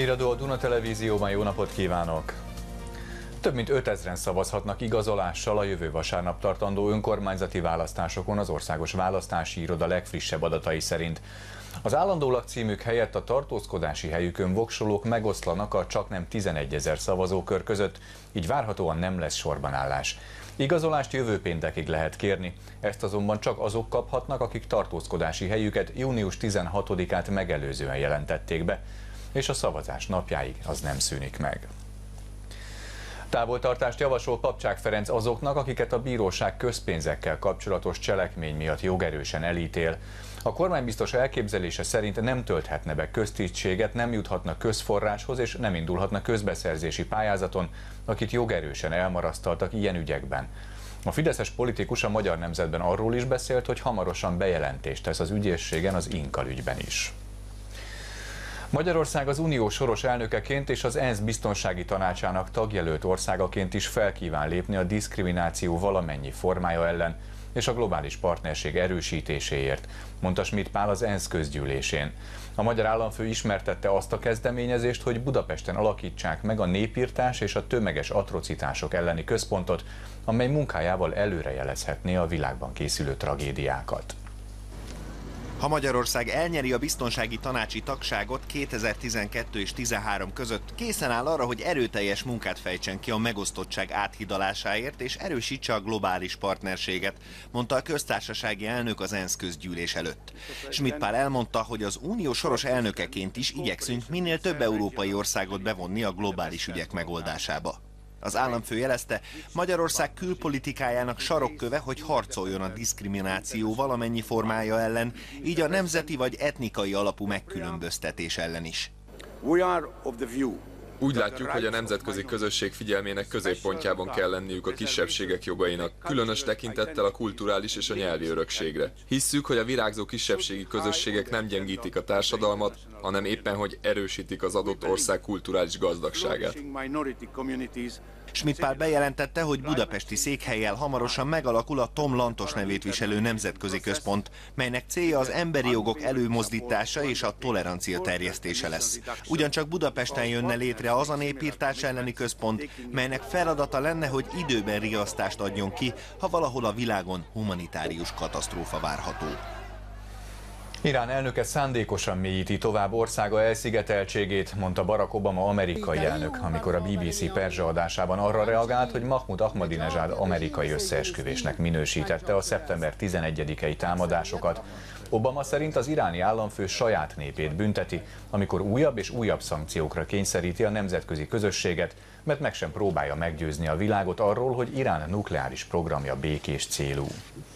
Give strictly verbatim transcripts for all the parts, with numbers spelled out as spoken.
Híradó a Duna Televízióban, jó napot kívánok! Több mint ötezren szavazhatnak igazolással a jövő vasárnap tartandó önkormányzati választásokon az Országos Választási Iroda legfrissebb adatai szerint. Az állandó lakcímük helyett a tartózkodási helyükön voksolók megoszlanak a csaknem tizenegyezer szavazókör között, így várhatóan nem lesz sorbanállás. Igazolást jövő péntekig lehet kérni, ezt azonban csak azok kaphatnak, akik tartózkodási helyüket június tizenhatodikát megelőzően jelentették be, és a szavazás napjáig az nem szűnik meg. Távoltartást javasol Papcsák Ferenc azoknak, akiket a bíróság közpénzekkel kapcsolatos cselekmény miatt jogerősen elítél. A kormánybiztos elképzelése szerint nem tölthetne be köztisztséget, nem juthatna közforráshoz és nem indulhatna közbeszerzési pályázaton, akit jogerősen elmarasztaltak ilyen ügyekben. A fideszes politikus a Magyar Nemzetben arról is beszélt, hogy hamarosan bejelentést tesz az ügyészségen az Inkal ügyben is. Magyarország az Unió soros elnökeként és az ENSZ biztonsági tanácsának tagjelölt országaként is felkíván lépni a diszkrimináció valamennyi formája ellen és a globális partnerség erősítéséért, mondta Schmidt Pál az ENSZ közgyűlésén. A magyar államfő ismertette azt a kezdeményezést, hogy Budapesten alakítsák meg a népirtás és a tömeges atrocitások elleni központot, amely munkájával előrejelezhetné a világban készülő tragédiákat. Ha Magyarország elnyeri a biztonsági tanácsi tagságot kétezer-tizenkettő és tizenhárom között, készen áll arra, hogy erőteljes munkát fejtsen ki a megosztottság áthidalásáért és erősítse a globális partnerséget, mondta a köztársasági elnök az ENSZ közgyűlés előtt. Schmidt Pál elmondta, hogy az Unió soros elnökeként is igyekszünk minél több európai országot bevonni a globális ügyek megoldásába. Az államfő jelezte, Magyarország külpolitikájának sarokköve, hogy harcoljon a diszkrimináció valamennyi formája ellen, így a nemzeti vagy etnikai alapú megkülönböztetés ellen is. Úgy látjuk, hogy a nemzetközi közösség figyelmének középpontjában kell lenniük a kisebbségek jogainak, különös tekintettel a kulturális és a nyelvi örökségre. Hisszük, hogy a virágzó kisebbségi közösségek nem gyengítik a társadalmat, hanem éppen, hogy erősítik az adott ország kulturális gazdagságát. Schmidt Pál bejelentette, hogy budapesti székhellyel hamarosan megalakul a Tom Lantos nevét viselő nemzetközi központ, melynek célja az emberi jogok előmozdítása és a tolerancia terjesztése lesz. Ugyancsak Budapesten jönne létre az a népirtás elleni központ, melynek feladata lenne, hogy időben riasztást adjon ki, ha valahol a világon humanitárius katasztrófa várható. Irán elnöke szándékosan mélyíti tovább országa elszigeteltségét, mondta Barack Obama amerikai elnök, amikor a bé bé cé perzsa adásában arra reagált, hogy Mahmud Ahmadinejad amerikai összeesküvésnek minősítette a szeptember tizenegyedikei támadásokat. Obama szerint az iráni államfő saját népét bünteti, amikor újabb és újabb szankciókra kényszeríti a nemzetközi közösséget, mert meg sem próbálja meggyőzni a világot arról, hogy Irán nukleáris programja békés célú.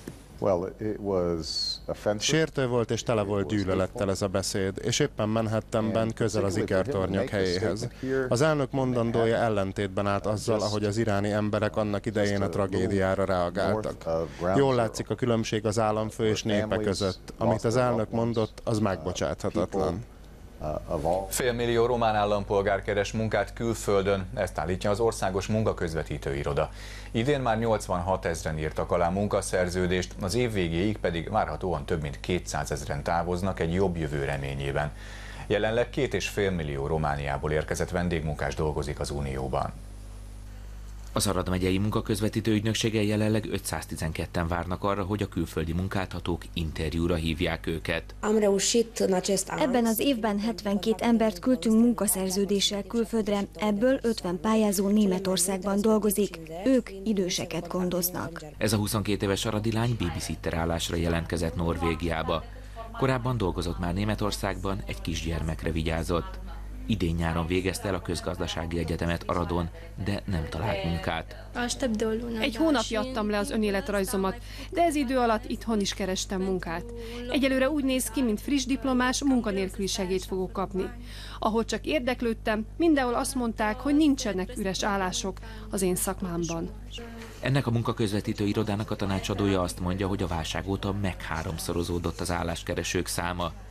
Sértő volt és tele volt gyűlölettel ez a beszéd, és éppen Manhattanben, közel az ikertornyok helyéhez. Az elnök mondandója ellentétben állt azzal, ahogy az iráni emberek annak idején a tragédiára reagáltak. Jól látszik a különbség az államfő és népe között. Amit az elnök mondott, az megbocsáthatatlan. Félmillió román állampolgár keres munkát külföldön, ezt állítja az Országos Munkaközvetítő Iroda. Idén már nyolcvanhat ezren írtak alá munkaszerződést, az év végéig pedig várhatóan több mint kétszázezren távoznak egy jobb jövő reményében. Jelenleg két és fél millió Romániából érkezett vendégmunkás dolgozik az Unióban. Az Arad megyei munkaközvetítő ügynökségen jelenleg ötszáztizenketten várnak arra, hogy a külföldi munkáltatók interjúra hívják őket. Ebben az évben hetvenkét embert küldtünk munkaszerződéssel külföldre, ebből ötven pályázó Németországban dolgozik, ők időseket gondoznak. Ez a huszonkét éves aradi lány babysitter állásra jelentkezett Norvégiába. Korábban dolgozott már Németországban, egy kisgyermekre vigyázott. Idén nyáron végezte el a közgazdasági egyetemet Aradon, de nem talált munkát. Egy hónapja adtam le az önéletrajzomat, de ez idő alatt itthon is kerestem munkát. Egyelőre úgy néz ki, mint friss diplomás, munkanélküli segélyt fogok kapni. Ahol csak érdeklődtem, mindenhol azt mondták, hogy nincsenek üres állások az én szakmámban. Ennek a munkaközvetítő irodának a tanácsadója azt mondja, hogy a válság óta megháromszorozódott az álláskeresők száma.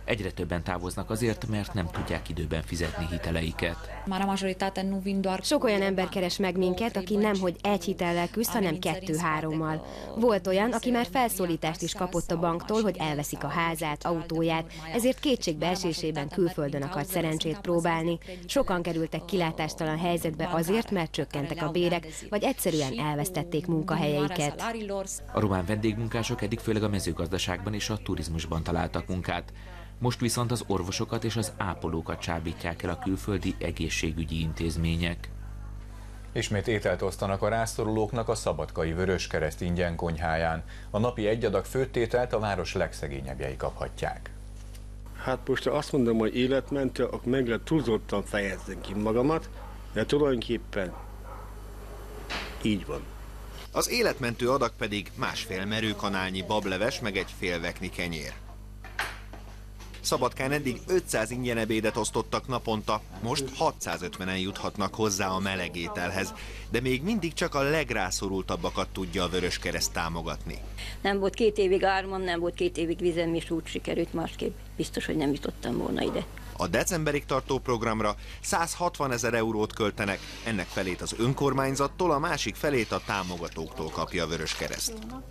Egyre többen távoznak azért, mert nem tudják időben fizetni hiteleiket. Sok olyan ember keres meg minket, aki nemhogy egy hitellel küzd, hanem kettő-hárommal. Volt olyan, aki már felszólítást is kapott a banktól, hogy elveszik a házát, autóját, ezért kétségbeesésében külföldön akart szerencsét próbálni. Sokan kerültek kilátástalan helyzetbe azért, mert csökkentek a bérek, vagy egyszerűen elvesztették munkahelyeiket. A román vendégmunkások eddig főleg a mezőgazdaságban és a turizmusban találtak munkát. Most viszont az orvosokat és az ápolókat csábítják el a külföldi egészségügyi intézmények. Ismét ételt osztanak a rászorulóknak a szabadkai Vöröskereszt ingyen konyháján. A napi egy adag főttételt a város legszegényebbjei kaphatják. Hát most azt mondom, hogy életmentő, akkor meg lehet túlzottan fejezni ki magamat, de tulajdonképpen így van. Az életmentő adag pedig másfél merőkanálnyi bableves, meg egy fél vekni kenyér. Szabadkán eddig ötszáz ingyen ebédet osztottak naponta, most hatszázötvenen juthatnak hozzá a meleg ételhez, de még mindig csak a legrászorultabbakat tudja a Vöröskereszt támogatni. Nem volt két évig áramom, nem volt két évig vizem, és úgy sikerült, másképp biztos, hogy nem jutottam volna ide. A decemberig tartó programra százhatvanezer eurót költenek, ennek felét az önkormányzattól, a másik felét a támogatóktól kapja a Vöröskereszt.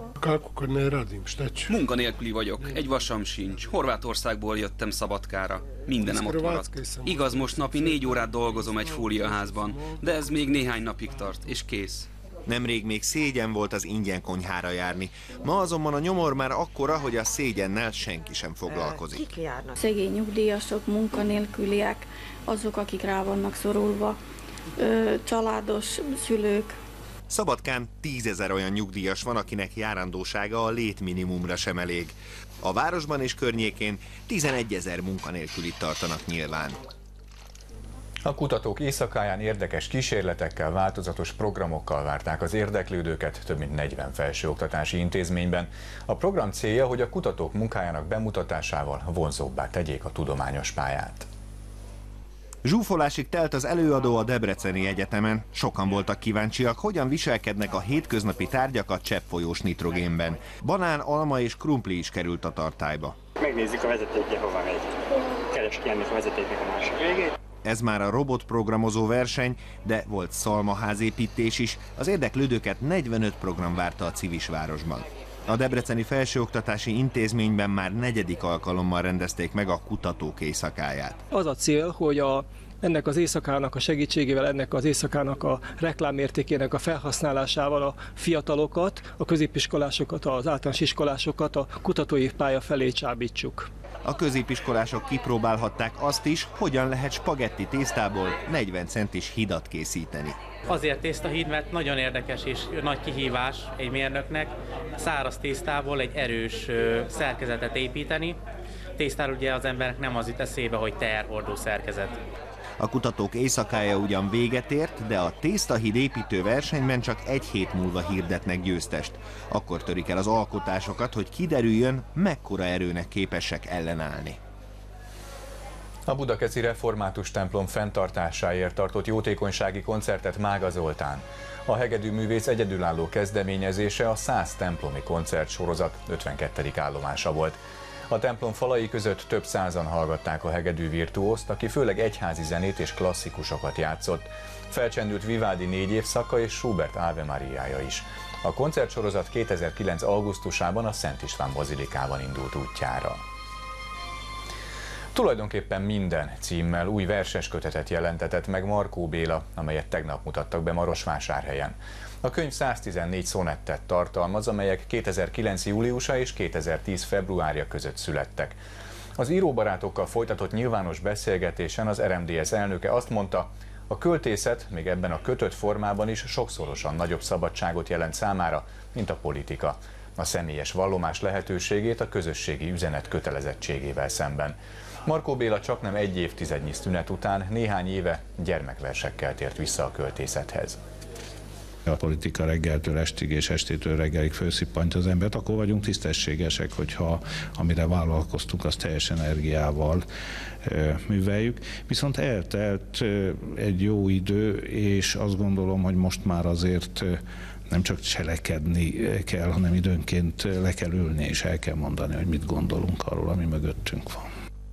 Munkanélküli vagyok, egy vasam sincs. Horvátországból jöttem Szabadkára. Mindenem ott maradt. Igaz, most napi négy órát dolgozom egy fóliaházban, de ez még néhány napig tart, és kész. Nemrég még szégyen volt az ingyen konyhára járni. Ma azonban a nyomor már akkora, hogy a szégyennel senki sem foglalkozik. Szegény nyugdíjasok, munkanélküliek, azok, akik rá vannak szorulva, ö, családos szülők. Szabadkán tízezer olyan nyugdíjas van, akinek járandósága a létminimumra sem elég. A városban és környékén tizenegyezer munkanélkülit tartanak nyilván. A kutatók éjszakáján érdekes kísérletekkel, változatos programokkal várták az érdeklődőket több mint negyven felsőoktatási intézményben. A program célja, hogy a kutatók munkájának bemutatásával vonzóbbá tegyék a tudományos pályát. Zsúfolásig telt az előadó a Debreceni Egyetemen. Sokan voltak kíváncsiak, hogyan viselkednek a hétköznapi tárgyak a cseppfolyós nitrogénben. Banán, alma és krumpli is került a tartályba. Megnézzük a vezetékje, hova megy. Keres ki ennek a vezetéknek a másik végét. Ez már a robotprogramozó verseny, de volt szalmaházépítés is. Az érdeklődőket negyvenöt program várta a Civisvárosban. A Debreceni Felsőoktatási Intézményben már negyedik alkalommal rendezték meg a kutatók éjszakáját. Az a cél, hogy a, ennek az éjszakának a segítségével, ennek az éjszakának a reklámértékének a felhasználásával a fiatalokat, a középiskolásokat, az általános iskolásokat a kutatói pálya felé csábítsuk. A középiskolások kipróbálhatták azt is, hogyan lehet spagetti tésztából negyven centis hidat készíteni. Azért tésztahíd, mert nagyon érdekes és nagy kihívás egy mérnöknek száraz tésztából egy erős szerkezetet építeni. Tésztáról ugye az embernek nem az jut eszébe, hogy teherhordó szerkezet. A kutatók éjszakája ugyan véget ért, de a tésztahíd építő versenyben csak egy hét múlva hirdetnek győztest. Akkor törik el az alkotásokat, hogy kiderüljön, mekkora erőnek képesek ellenállni. A budakeszi református templom fenntartásáért tartott jótékonysági koncertet Mága Zoltán. A hegedűművész egyedülálló kezdeményezése a száz templomi koncertsorozat ötvenkettedik állomása volt. A templom falai között több százan hallgatták a hegedű virtuózt, aki főleg egyházi zenét és klasszikusokat játszott. Felcsendült Vivaldi négy évszaka és Schubert Ave Mariája is. A koncertsorozat kétezer-kilenc augusztusában a Szent István bazilikában indult útjára. Tulajdonképpen minden címmel új verses kötetet jelentetett meg Markó Béla, amelyet tegnap mutattak be Marosvásárhelyen. A könyv száztizennégy szonettet tartalmaz, amelyek kétezer-kilenc júliusa és kétezer-tíz februárja között születtek. Az íróbarátokkal folytatott nyilvános beszélgetésen az er em dé es elnöke azt mondta, a költészet még ebben a kötött formában is sokszorosan nagyobb szabadságot jelent számára, mint a politika. A személyes vallomás lehetőségét a közösségi üzenet kötelezettségével szemben. Markó Béla csaknem egy évtizednyi szünet után néhány éve gyermekversekkel tért vissza a költészethez. A politika reggeltől estig és estétől reggelig felszippantja az embert, akkor vagyunk tisztességesek, hogyha amire vállalkoztunk, azt teljes energiával e, műveljük. Viszont eltelt e, egy jó idő, és azt gondolom, hogy most már azért e, nem csak cselekedni kell, hanem időnként le kell ülni, és el kell mondani, hogy mit gondolunk arról, ami mögöttünk van.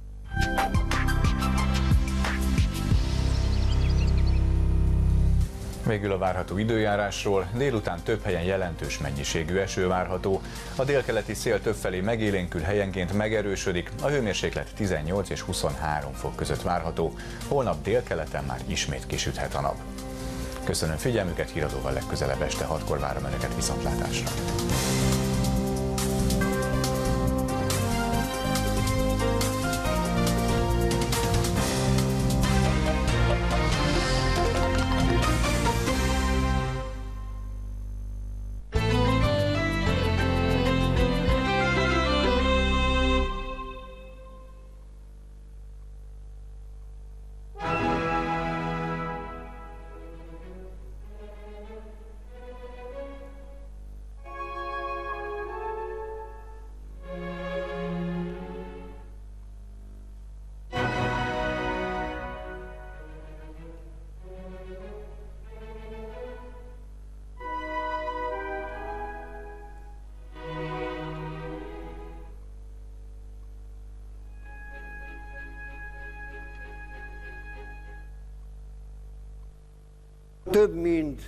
Végül a várható időjárásról. Délután több helyen jelentős mennyiségű eső várható. A délkeleti szél többfelé megélénkül, helyenként megerősödik. A hőmérséklet tizennyolc és huszonhárom fok között várható. Holnap délkeleten már ismét kisüthet a nap. Köszönöm figyelmüket, híradóval legközelebb este hatkor várom Önöket viszontlátásra. Több mint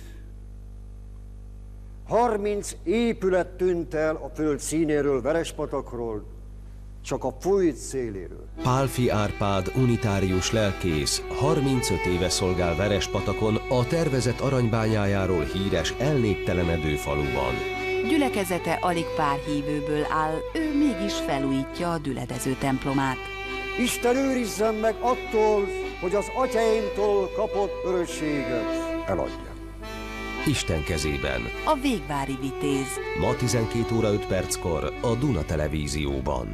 harminc épület tűnt el a föld színéről, Verespatakról, csak a folyt széléről. Pálffy Árpád unitárius lelkész harmincöt éve szolgál Verespatakon, a tervezett aranybányájáról híres elnéptelenedő faluban. Gyülekezete alig pár hívőből áll, ő mégis felújítja a düledező templomát. Isten őrizzen meg attól, hogy az atyáimtól kapott örökséget eladja. Isten kezében. A Végvári Vitéz. Ma tizenkét óra öt perckor a Duna Televízióban.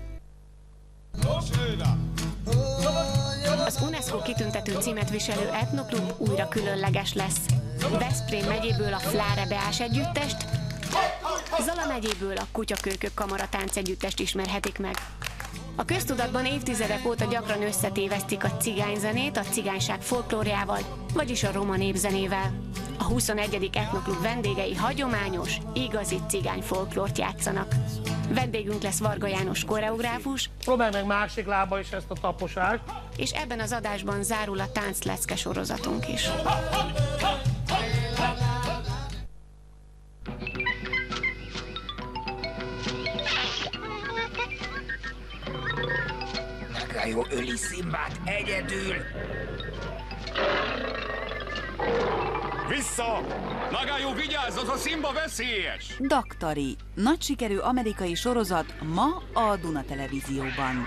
Az UNESCO kitüntető címet viselő etnoklub újra különleges lesz. Veszprém megyéből a Fláre Beás együttest, Zala megyéből a Kutyakölkök Kamaratánc együttest ismerhetik meg. A köztudatban évtizedek óta gyakran összetévesztik a cigányzenét a cigányság folklórjával, vagyis a roma népzenével. A huszonegyedik etnoklub vendégei hagyományos, igazi cigány folklórt játszanak. Vendégünk lesz Varga János koreográfus. Próbálj meg másik lába is ezt a taposást. És ebben az adásban zárul a tánclecke sorozatunk is. Nagayó öli Szimbát egyedül! Vissza! Nagayó, vigyázz, a Szimba veszélyes! Daktari, nagy sikerű amerikai sorozat ma a Duna Televízióban.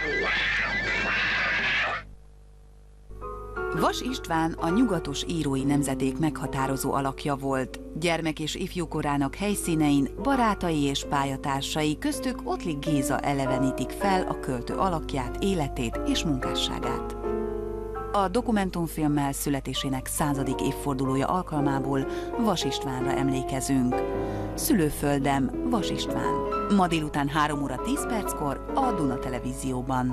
Vas István a nyugatos írói nemzedék meghatározó alakja volt. Gyermek és ifjúkorának helyszínein barátai és pályatársai, köztük Ottlik Géza elevenítik fel a költő alakját, életét és munkásságát. A dokumentumfilmmel születésének századik évfordulója alkalmából Vas Istvánra emlékezünk. Szülőföldem, Vas István. Ma délután három óra tíz perckor a Duna Televízióban.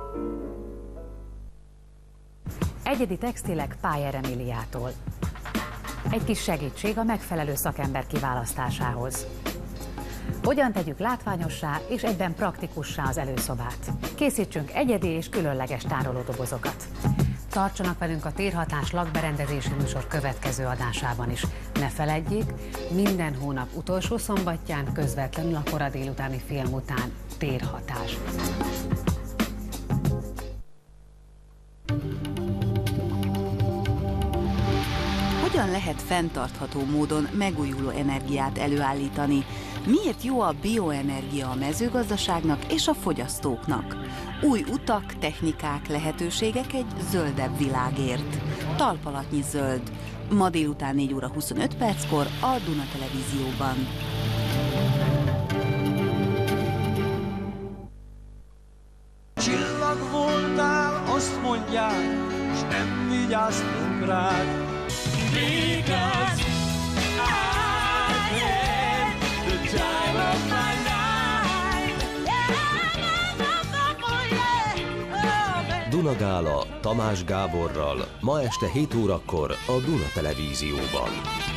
Egyedi textilek Pájer Emiliától. Egy kis segítség a megfelelő szakember kiválasztásához. Hogyan tegyük látványossá és egyben praktikussá az előszobát? Készítsünk egyedi és különleges tárolódobozokat. Tartsanak velünk a Térhatás lakberendezési műsor következő adásában is. Ne feledjék, minden hónap utolsó szombatján közvetlenül a kora délutáni film után Térhatás. Hogyan lehet fenntartható módon megújuló energiát előállítani? Miért jó a bioenergia a mezőgazdaságnak és a fogyasztóknak? Új utak, technikák, lehetőségek egy zöldebb világért. Talpalatnyi zöld. Ma délután négy óra huszonöt perckor a Duna Televízióban. Csillag voltál, azt mondják, és nem vigyáztunk rád. Because I had the time of my life. Duna Gála Tamás Gáborral ma este hét órakor a Duna Televízióban.